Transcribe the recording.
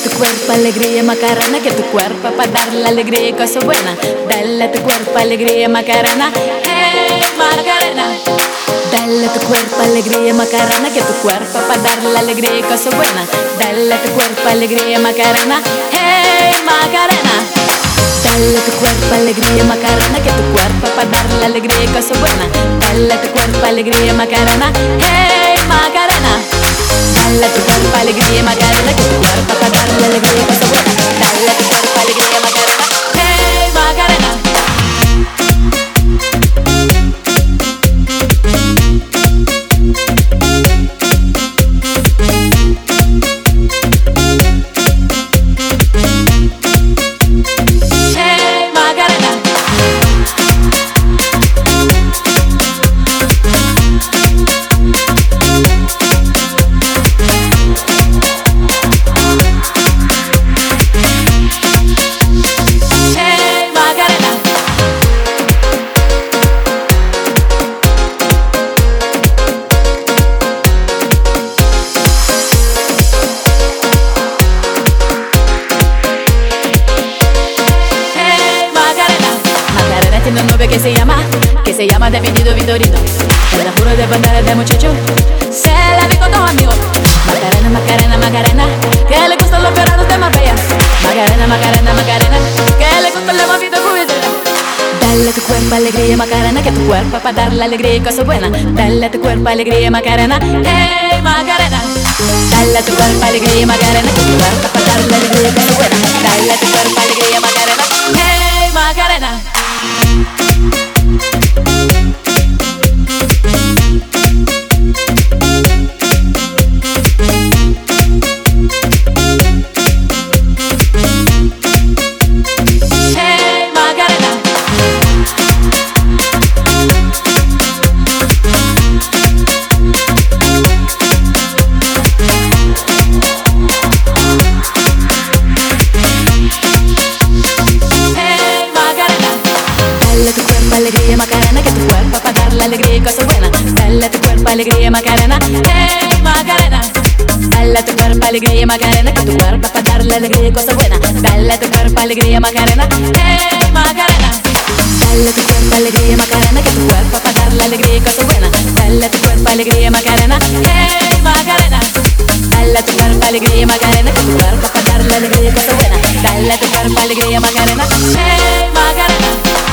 tu cuerpo alegría Macarena, que tu cuerpo para dar la alegría y cosa buena. Dale a tu cuerpo alegría Macarena, hey Macarena. Dale a tu cuerpo alegría Macarena, que tu cuerpo para dar la alegría y cosa buena. Dale a tu cuerpo alegría Macarena, hey Macarena. Dale a tu cuerpo alegría Macarena, que tu cuerpo para dar la alegría y cosa buena. Dale a tu cuerpo alegría Macarena, hey Macarena. Dale a tu cuerpo alegría Macarena, que tu cuerpo para dar la alegría y cosa buena. Dale a tu cuerpo alegría Macarena, hey Macarena. Tiene un novio que se llama Definido Vitorino. Te la juro de bandera de muchacho, se la vi con dos amigos. Macarena, Macarena, Macarena, que le gustan los perros de Marbella. Macarena, Macarena, Macarena, que le gustan los movidos jubileros. Dale a tu cuerpo alegría Macarena, que tu cuerpo para dar la alegría y cosa buena. Dale a tu cuerpo alegría Macarena, hey Macarena. Dale a tu cuerpo alegría Macarena, que tu cuerpo para dar la alegría y cosa buena. Dale a tu cuerpo alegría Macarena, hey Macarena. Alegría Macarena, que tu cuerpo para dar la alegría y cosa buena. Dale a tu cuerpo alegría Macarena, hey Macarena. Dale a tu cuerpo alegría Macarena, que tu cuerpo para dar la alegría y cosa buena. Dale a tu cuerpo alegría Macarena, hey Macarena. Dale a tu cuerpo alegría Macarena, que tu cuerpo para dar la alegría y cosa buena. Dale a tu cuerpo alegría Macarena, hey Macarena. Dale a tu cuerpo alegría Macarena, que tu cuerpo para dar la alegría y cosa buena. Dale a tu cuerpo alegría Macarena, hey Macarena.